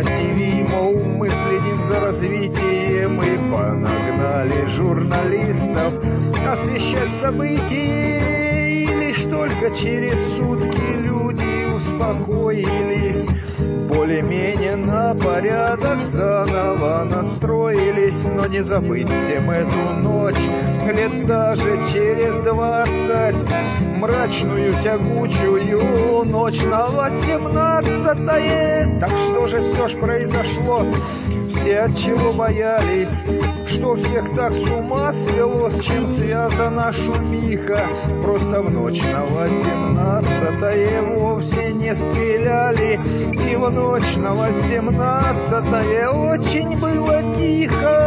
ТВ, мол, мы следим за развитием, и понагнали журналистов освещать события. И лишь только через сутки люди успокоились, более-менее на порядок заново настроились. Но не забыть всем эту ночь, лет даже через 20, мрачную, тягучую ночь на 18-е. Так что же все ж произошло? Все от чего боялись? Что всех так с ума свело? С чем связана шумиха? Просто в ночь на 18-е вовсе не стреляли, и в ночь на 18-е очень было тихо.